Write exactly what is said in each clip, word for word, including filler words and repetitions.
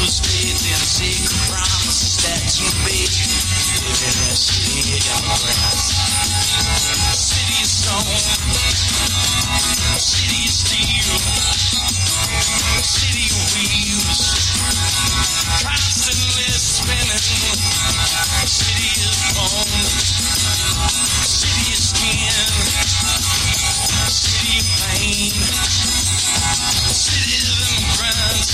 Use faith and sacred promises that you made. Live in a city of immigrants. City of stone. City of steel. City of wheels. Constantly spinning. City of bone. City of skin. City of pain. City of immigrants.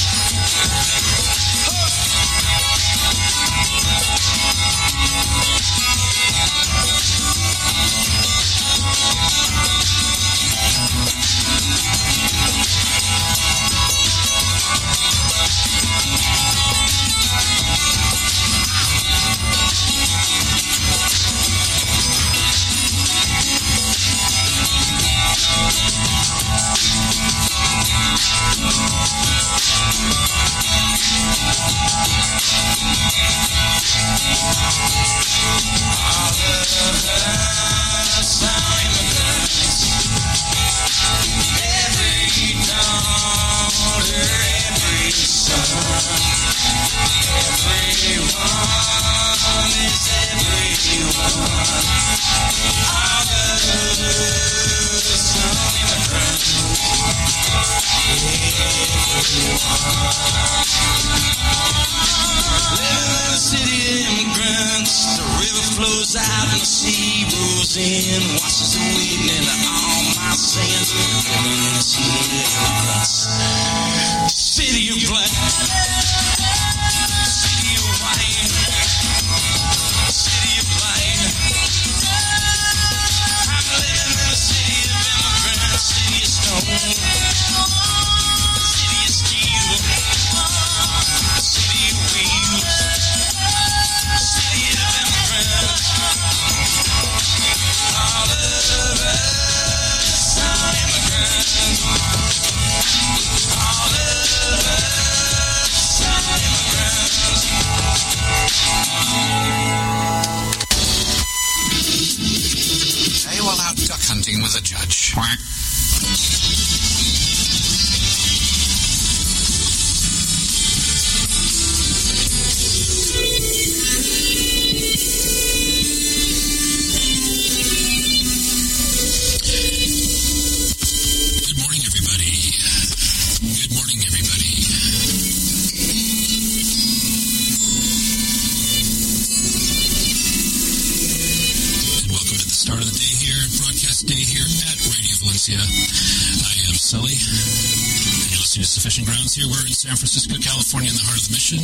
Here we're in San Francisco, California, in the heart of the Mission,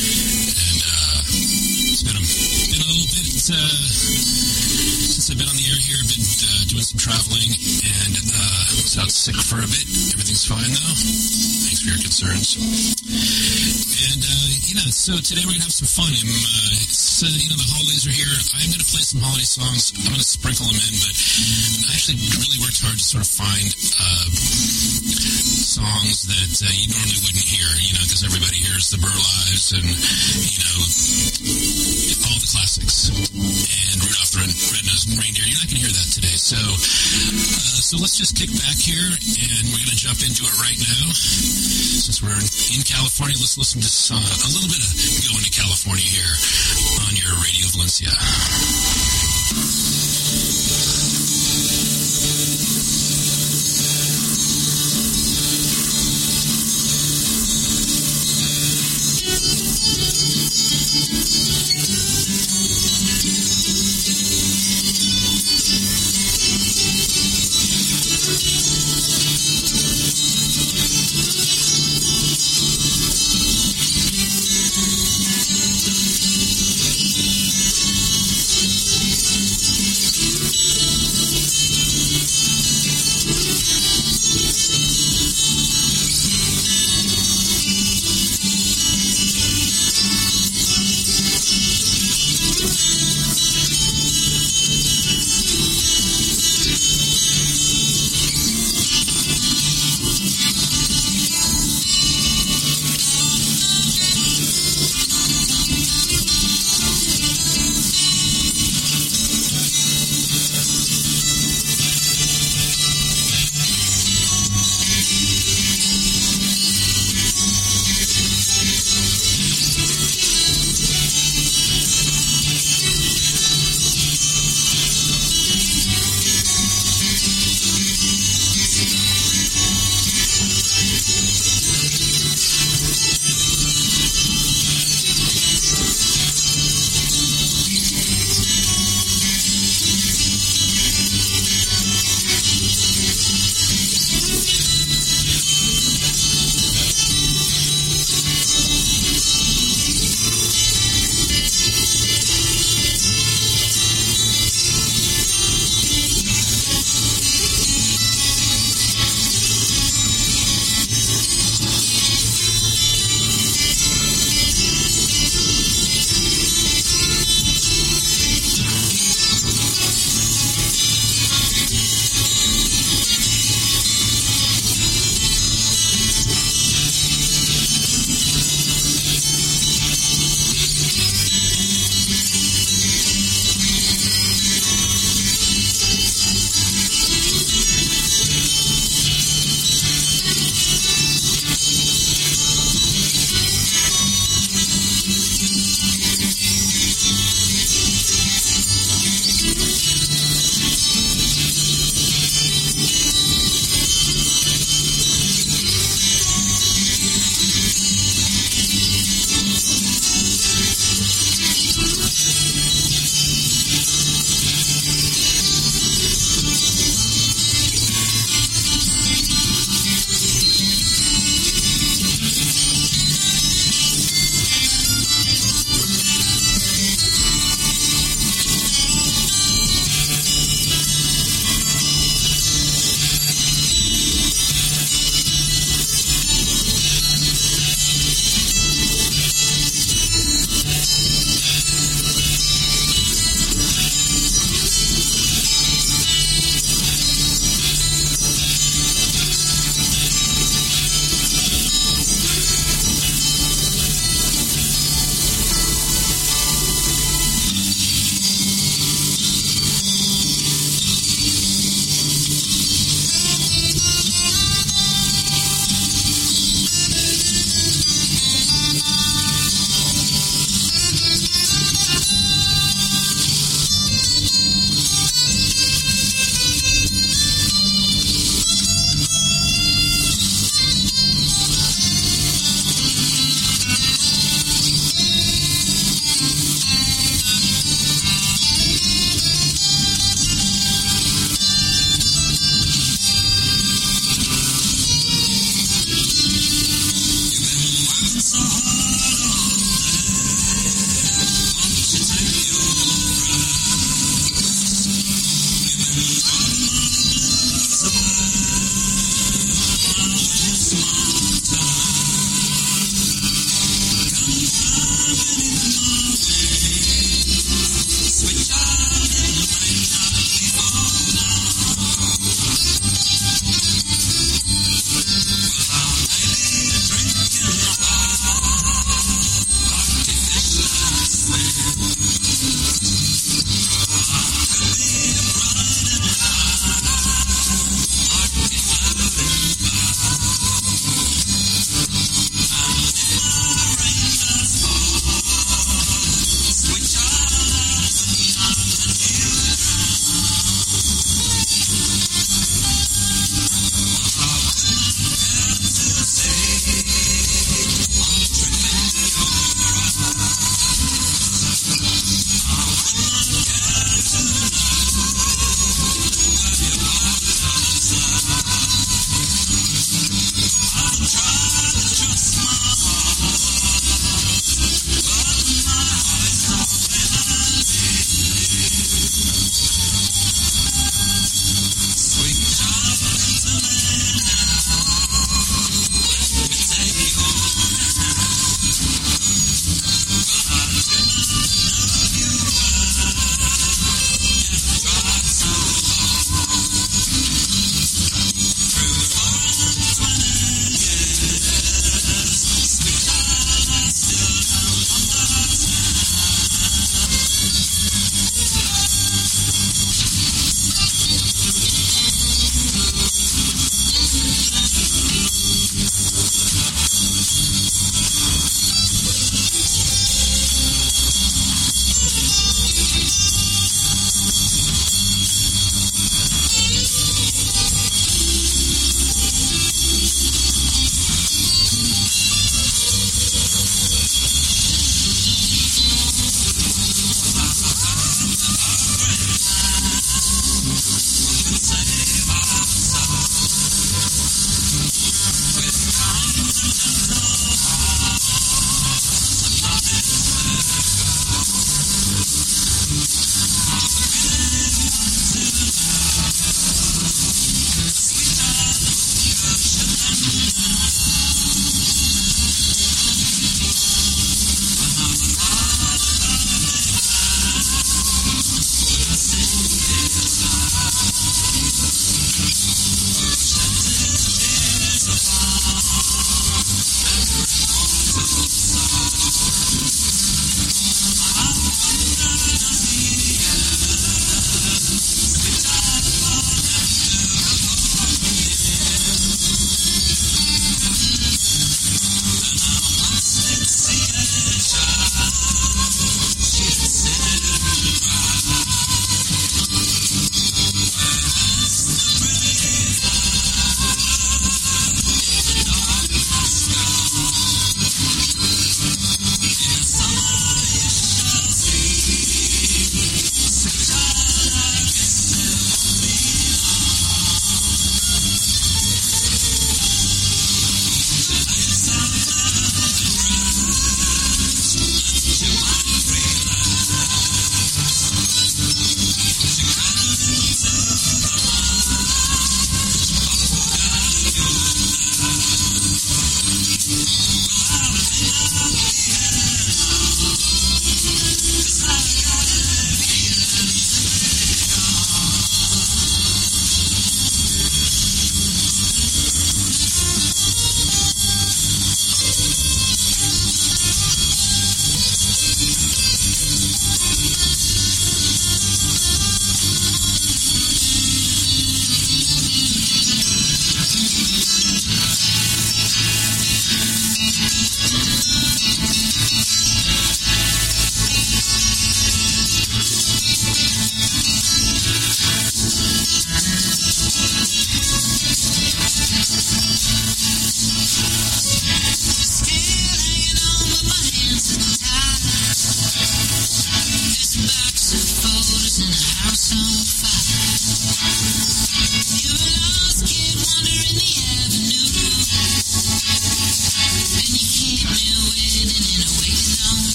and uh, it's been a, been a little bit uh, since I've been on the air here. I've been uh, doing some traveling, and uh, was out sick for a bit. Everything's fine though. Thanks for your concerns. And uh, you know, so today we're gonna have some fun. I'm, uh, it's uh, you know the holidays are here. I'm gonna play some holiday songs. I'm gonna sprinkle them in, but I actually really worked hard to sort of find. Uh, songs that uh, you normally wouldn't hear, you know, because everybody hears the Burr Lives and, you know, all the classics. And Rudolph the Red-Nosed Reindeer. You're not going to hear that today. So uh, so let's just kick back here, and we're going to jump into it right now. Since we're in California, let's listen to uh, a little bit of Going to California here on your Radio Valencia.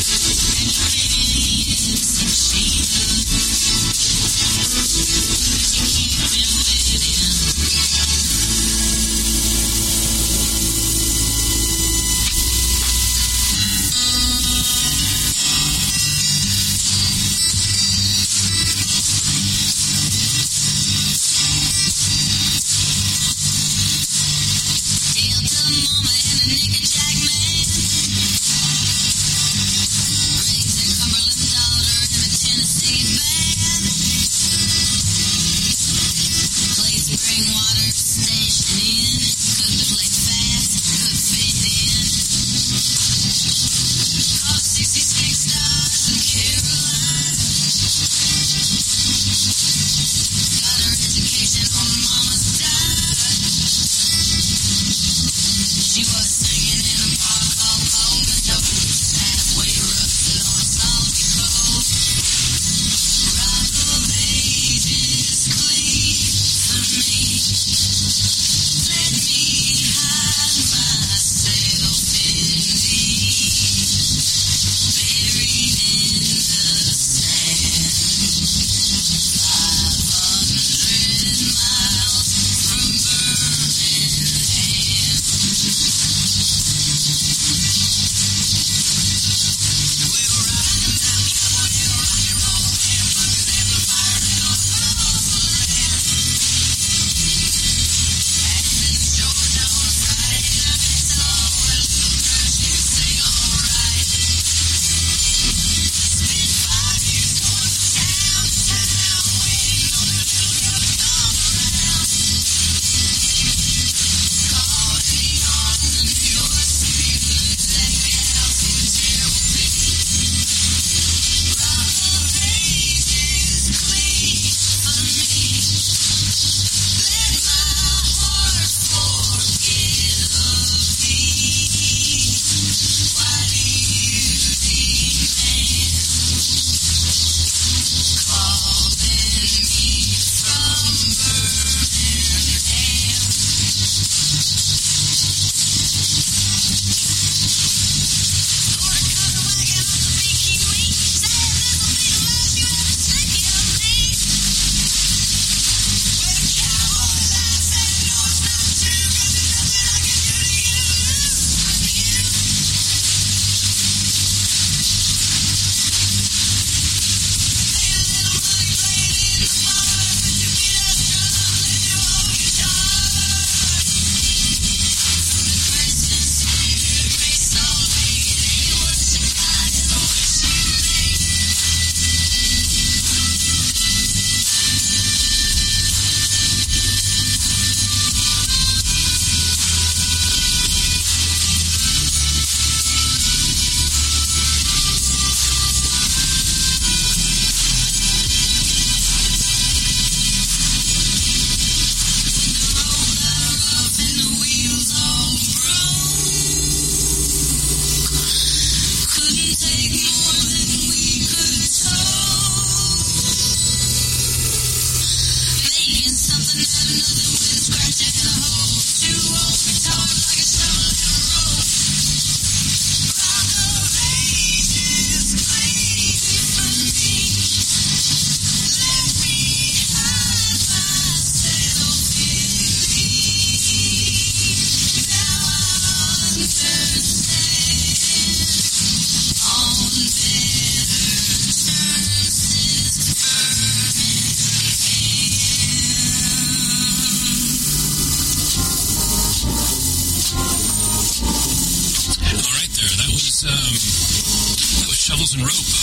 Shovels and Rope.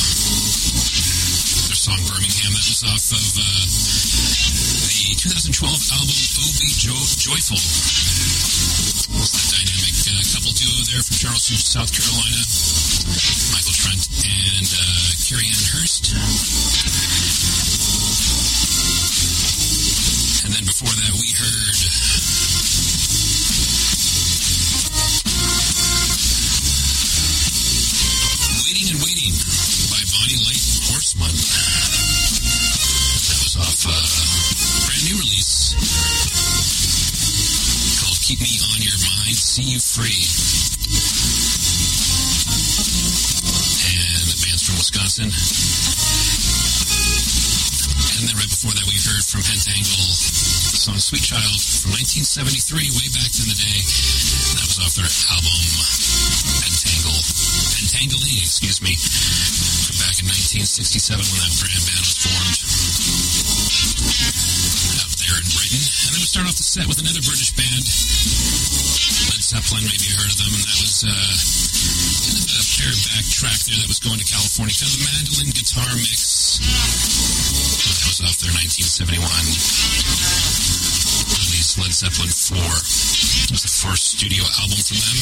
Their song Birmingham. That was off of uh, the two thousand twelve album Oh Be jo- Joyful. It's the dynamic uh, couple duo there from Charleston, South Carolina. Michael Trent and uh, Carrie Ann Hurst. And then before that we heard Waiting and Waiting by Bonnie Light Horseman. That was off a uh, brand new release called Keep Me On Your Mind, See You Free. And Wisconsin. And then right before that, we heard from Pentangle, the song Sweet Child from nineteen seventy-three, way back in the day. And that was off their album Pentangle. Pentangling, excuse me, from back in nineteen sixty-seven when that brand band was formed out there in Brighton. And then we start off the set with another British band, Led Zeppelin, maybe you heard of them, and that was uh, a pared back track there that was going to California, kind of a mandolin guitar mix. And that was off their nineteen seventy-one release, Led Zeppelin four. It was the first studio album from them.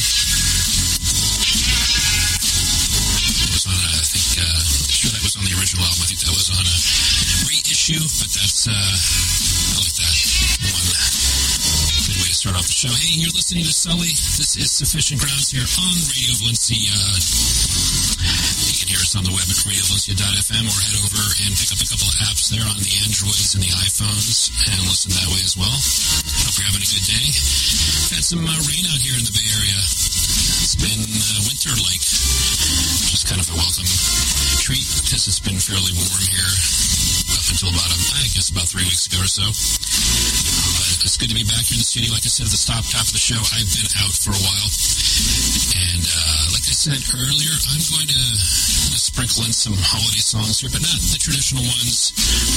It was on, a, I think, uh, I'm sure that was on the original album. I think that was on a reissue, but that's, uh, I like that one. Good way to start off the show. Hey, you're listening to Sully. This is Sufficient Grounds here on Radio Valencia. You can hear us on the web at radio valencia dot f m or head over and pick up a couple of apps there on the Androids and the iPhones and listen that way as well. Hope you're having a good day. Had some uh, rain out here in the Bay Area. It's been uh, winter-like, which is kind of a welcome treat because it's been fairly warm here up until about, um, I guess, about three weeks ago or so. But it's good to be back here in the studio. Like I said at the top, top of the show, I've been out for a while. And uh, like I said earlier, I'm going to uh, sprinkle in some holiday songs here, but not the traditional ones.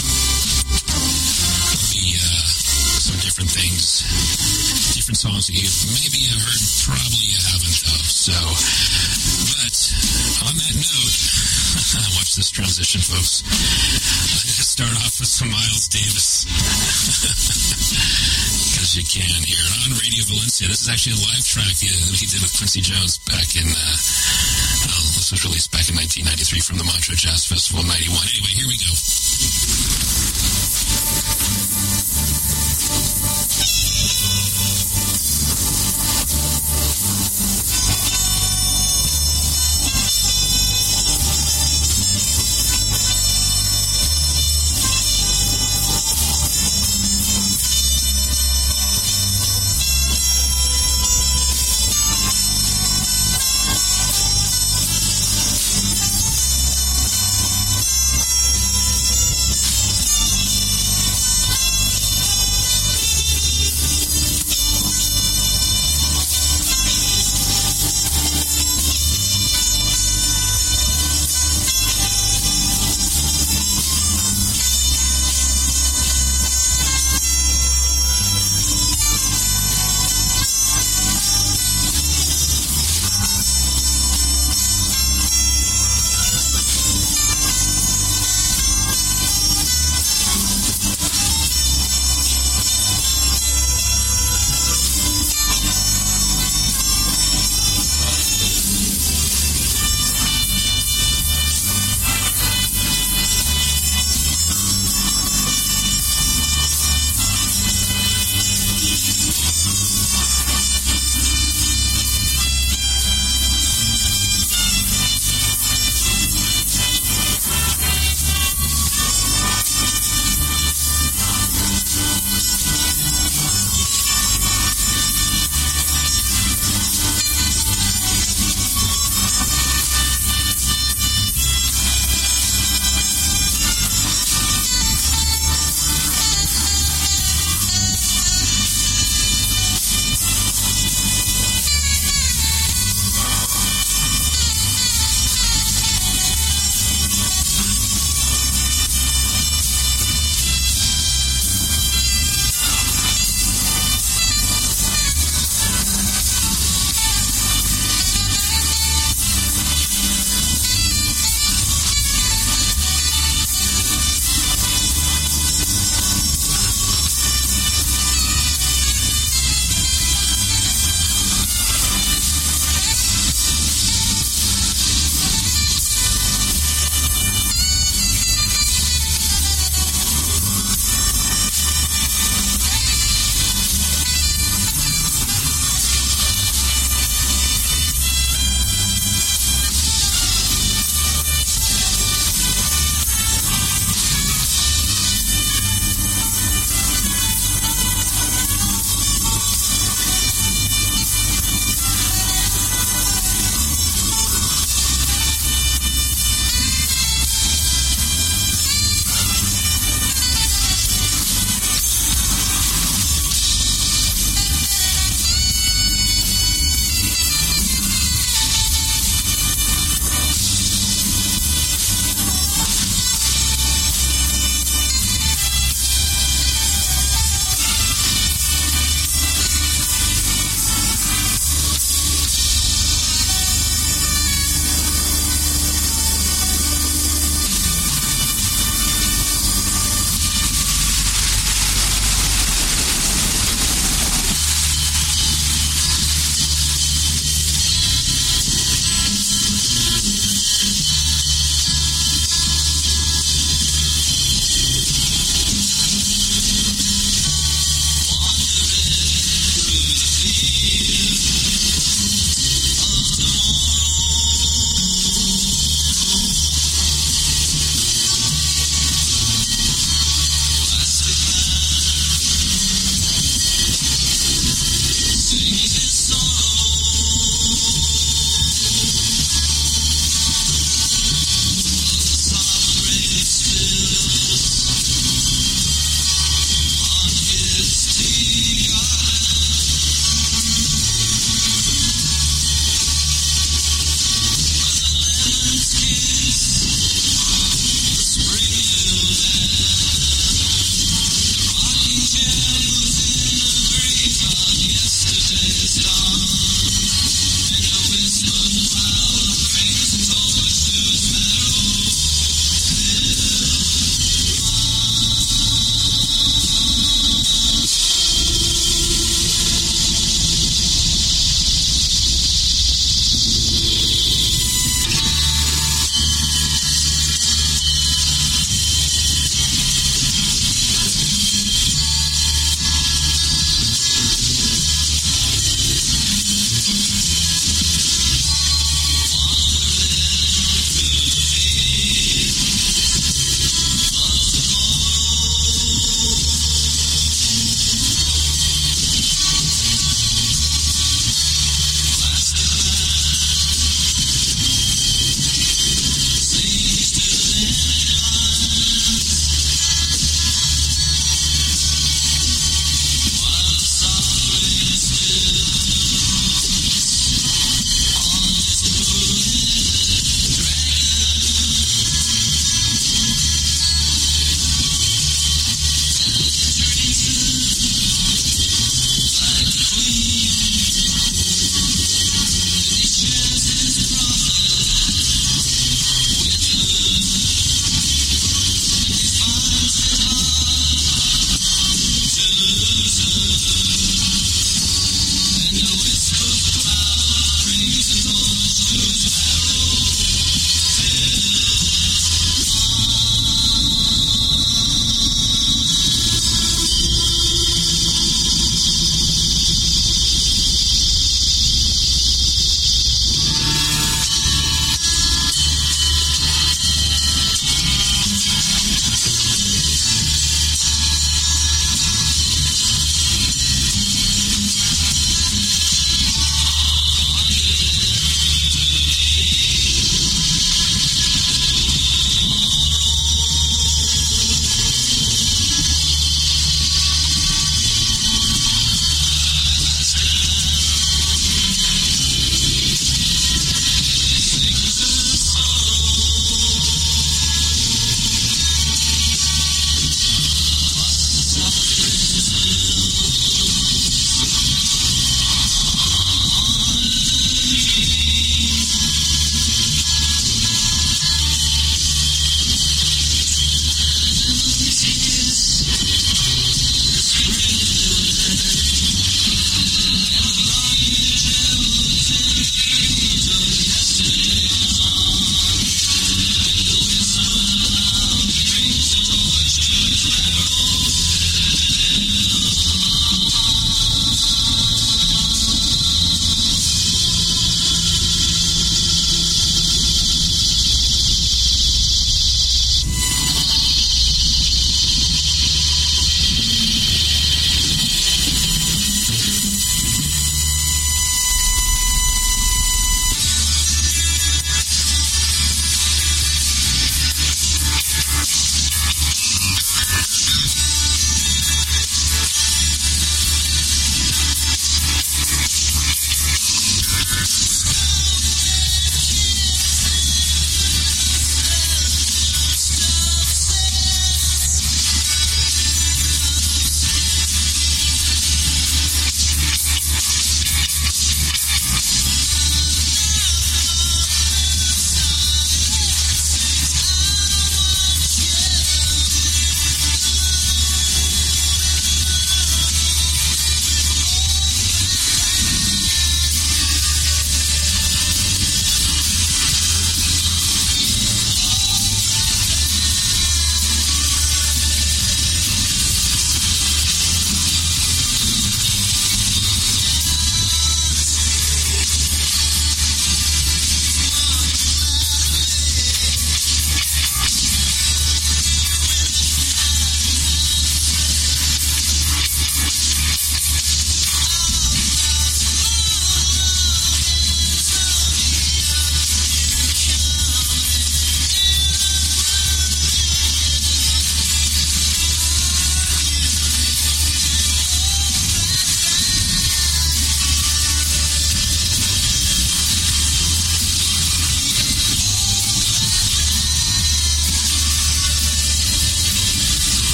Maybe uh, some different things, different songs that you maybe have heard, probably you haven't though. So, but on that note, watch this transition, folks. I'm going to start off with some Miles Davis. Because you can hear it on Radio Valencia. This is actually a live track he did with Quincy Jones back in, uh, oh, this was released back in nineteen ninety-three from the Montreux Jazz Festival in ninety-one. Anyway, here we go.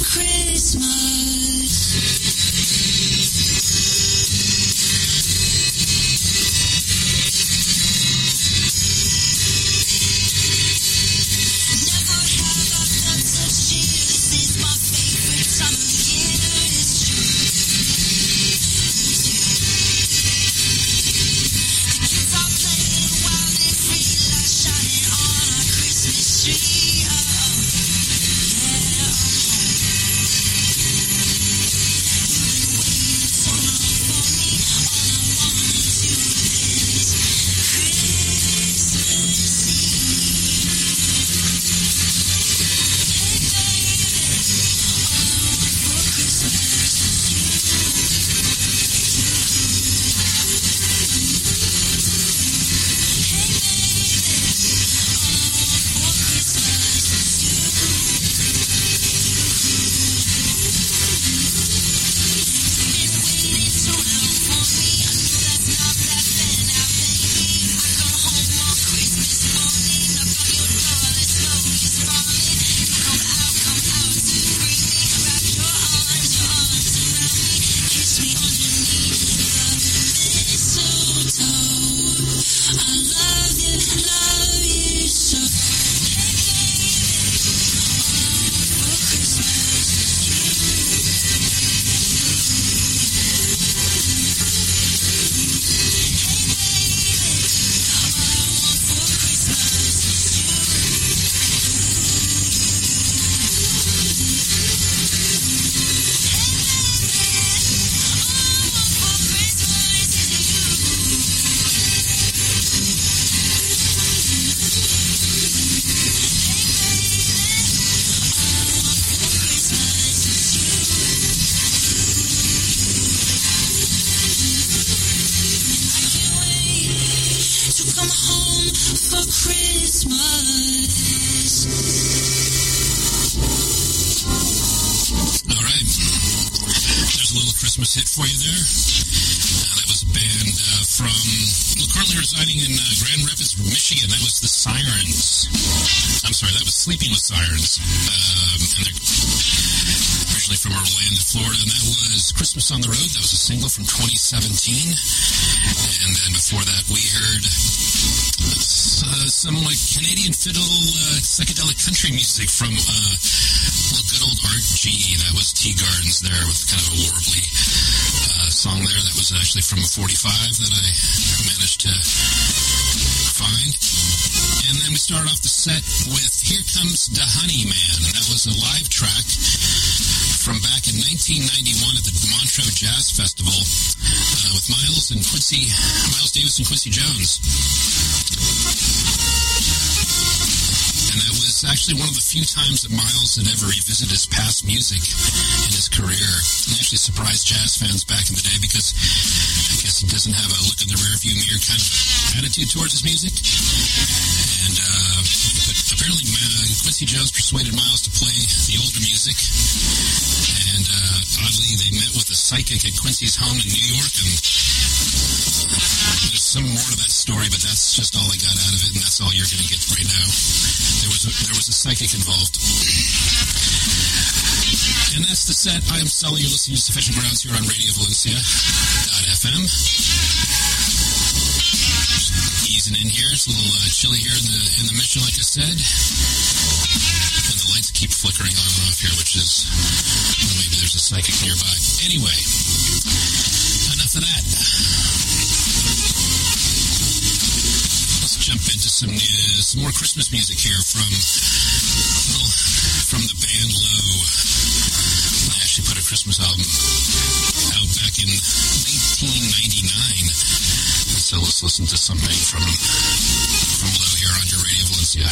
Christmas hit for you there. Uh, that was a band uh, from, well, currently residing in uh, Grand Rapids, Michigan. That was the Sirens. I'm sorry, that was Sleeping with Sirens. Um, and they're originally from Orlando, Florida. And that was Christmas on the Road. That was a single from twenty seventeen. And then before that, we heard uh, some like Canadian fiddle uh, psychedelic country music from uh, well, good old Art G. That was Tea Gardens there with kind of a warbly uh, song there. That was actually from a forty-five that I managed to find. And then we started off the set with Here Comes the Honey Man. And that was a live track from back in nineteen ninety-one at the Montreux Jazz Festival uh, with Miles and Quincy, Miles Davis and Quincy Jones. And that was actually one of the few times that Miles had ever revisited his past music in his career. And actually surprised jazz fans back in the day because I guess he doesn't have a look in the rearview mirror kind of attitude towards his music. And uh, but apparently uh, Quincy Jones persuaded Miles to play the older music. And uh, oddly, they met with a psychic at Quincy's home in New York, and there's some more to that story, but that's just all I got out of it, and that's all you're going to get right now. There was a, there was a psychic involved. And that's the set. I am Sully. You're listening to Sufficient Grounds here on Radio Valencia dot f m. Easing in here. It's a little uh, chilly here in the in the mission, like I said. And the lights keep flickering on and off here, which is, well, maybe there's a psychic nearby. Anyway, enough of that. Let's jump into some uh, some more Christmas music here from, well, from the band Low. They actually put a Christmas album out back in nineteen ninety-nine. So let's listen to something from from Low here on your Radio Valencia.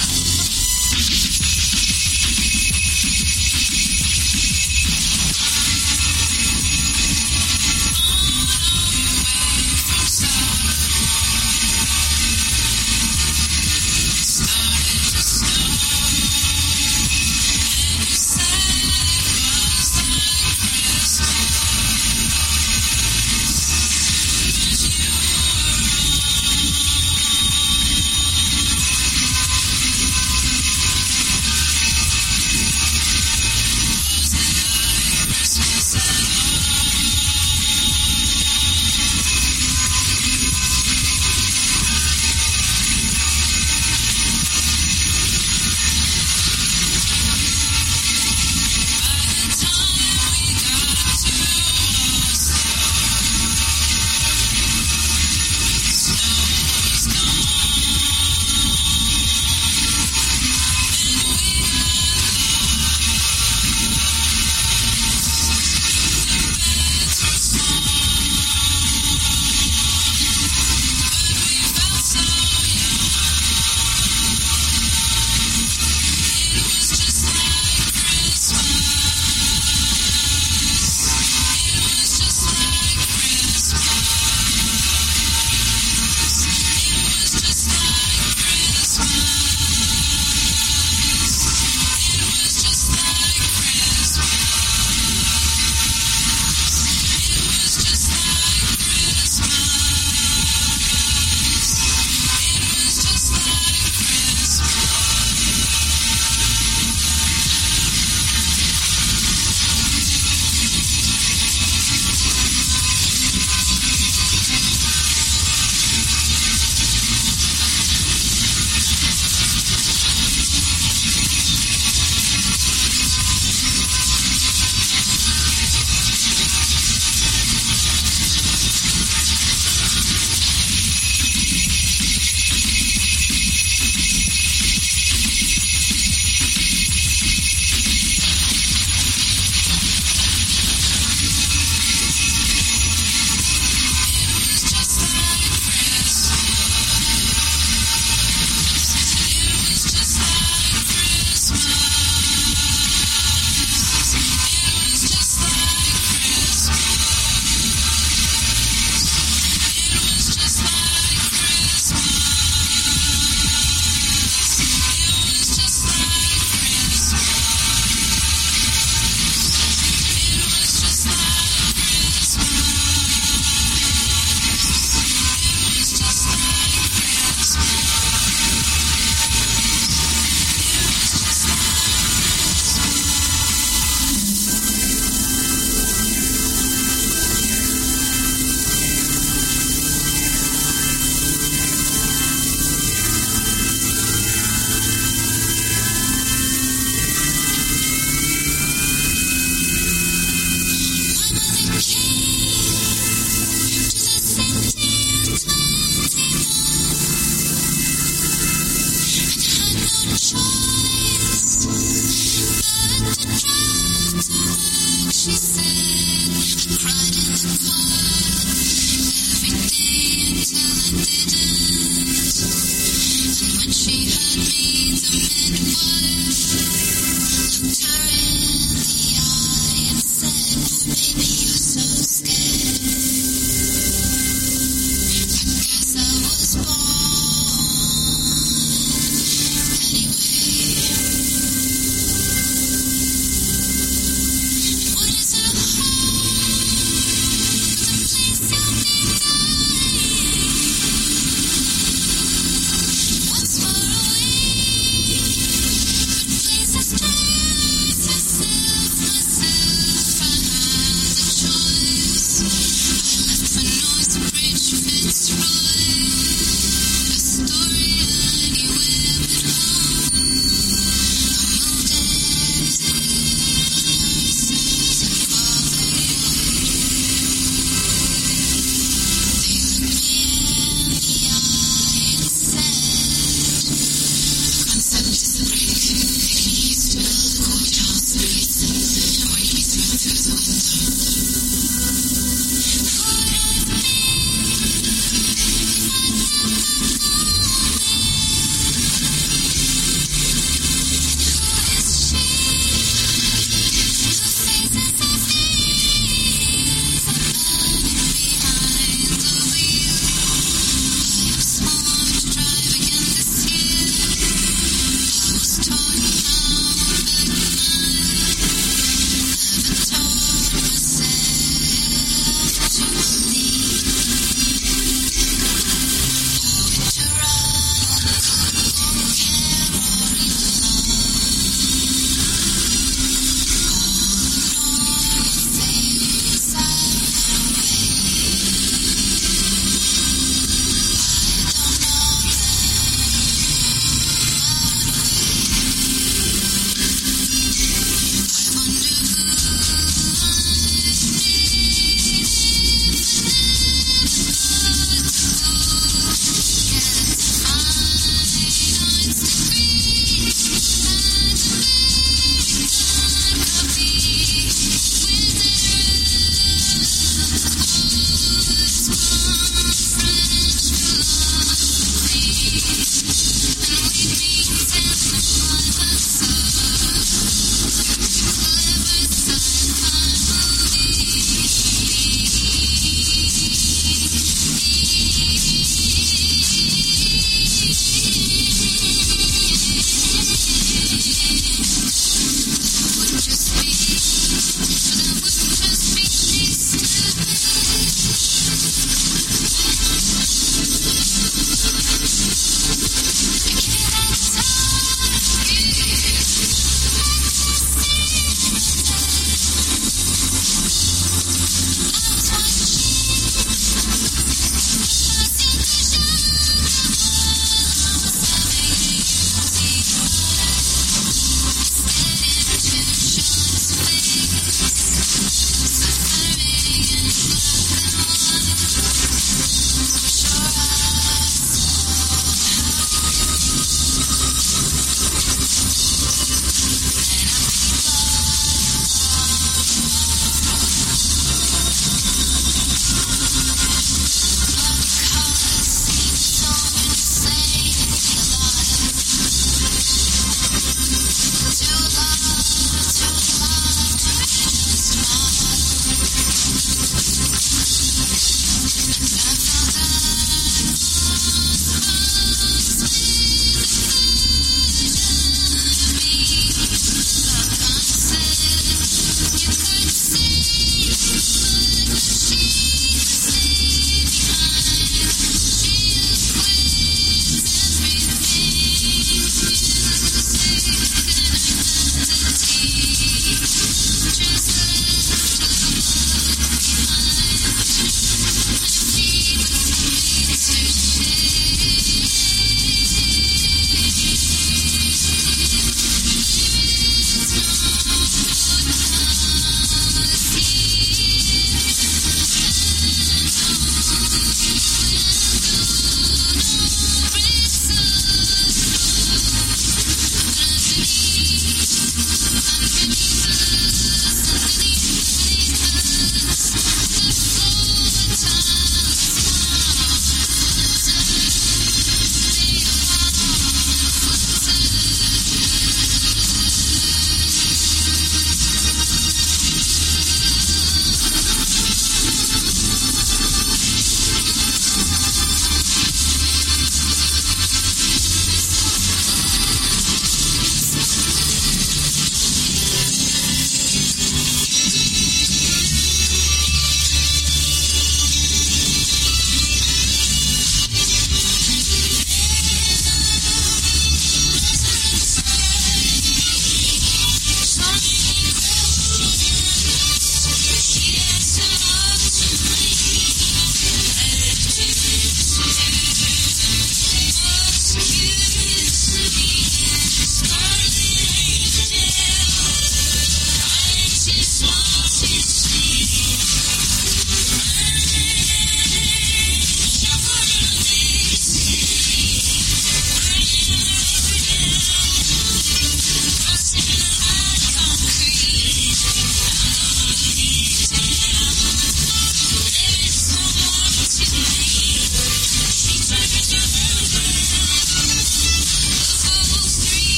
Thank you.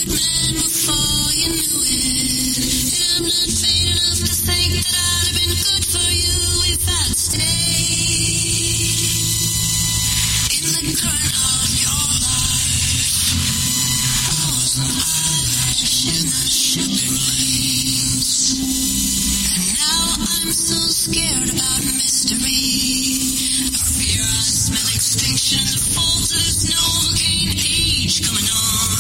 good man before you knew it. And I'm not vain enough to think that I'd have been good for you if I'd stayed in the current of your life. I was an eyelash in the shipping lanes. And now I'm so scared about mystery. I fear I smell extinction, the falls of this Novocaine age coming on.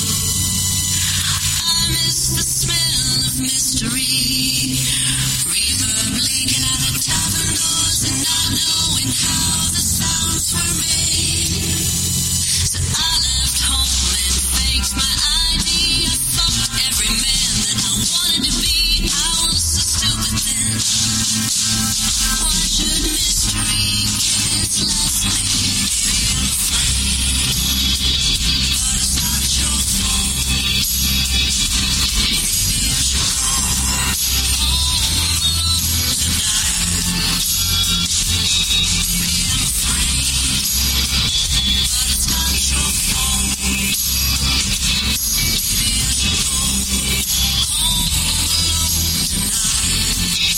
I miss the smell of mystery. Reverb leaking out of tavern doors and not knowing how the sounds were made. So I left home and faked my I D. I fucked every man that I wanted to be. I was so stupid then. Why should mystery get its last name? But it's not your fault. Maybe I should go home alone tonight. Maybe I'm afraid, but it's not your fault. Maybe I should go home alone tonight.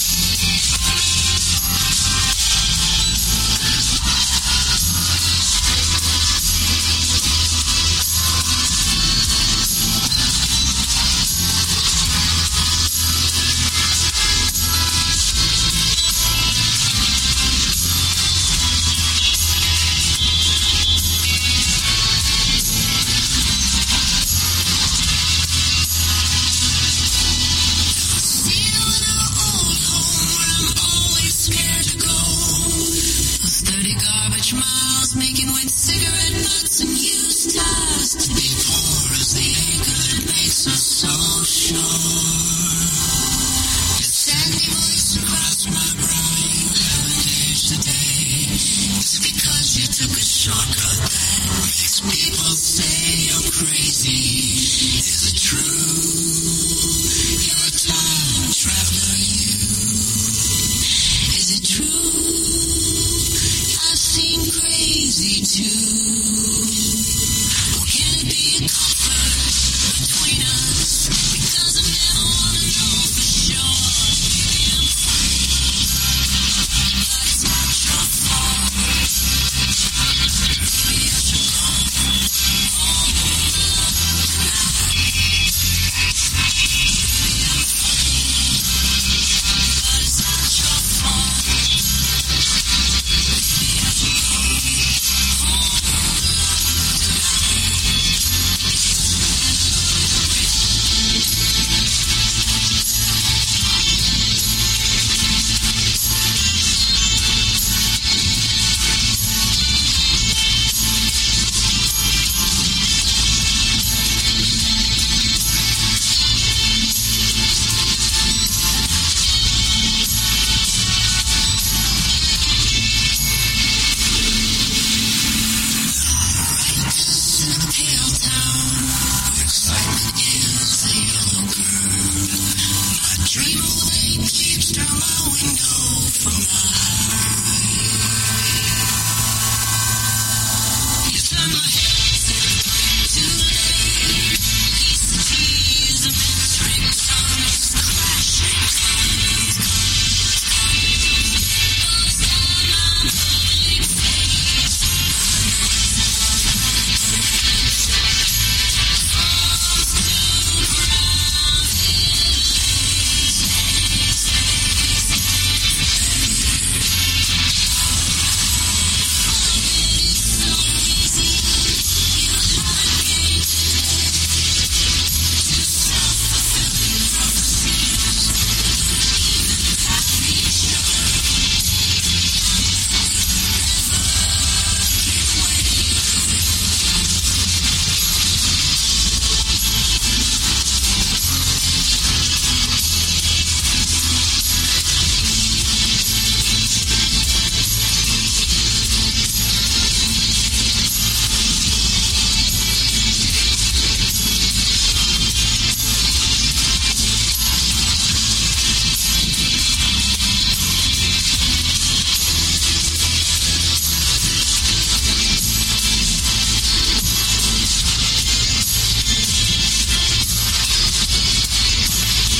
See you in our old home where I'm always scared to go. Those thirty garbage miles making with cigarette butts and used ties. To be poor is the anchor that makes us so sure. Your sandy voice across my brain haven't aged today. It's because you took a shortcut that makes people say you're crazy. Is it true? You're a time traveler, you. Is it true? I've seen crazy too. Or can it be a comfort between us? Because I never want to know for sure. Maybe I'm afraid, but it's not your fault. Maybe I should go home alone tonight. Maybe I'm afraid, but it's not your fault. Maybe I should go home alone Righteous in a pale town, where excitement is the yellow curve. My dream awake keeps through my window from my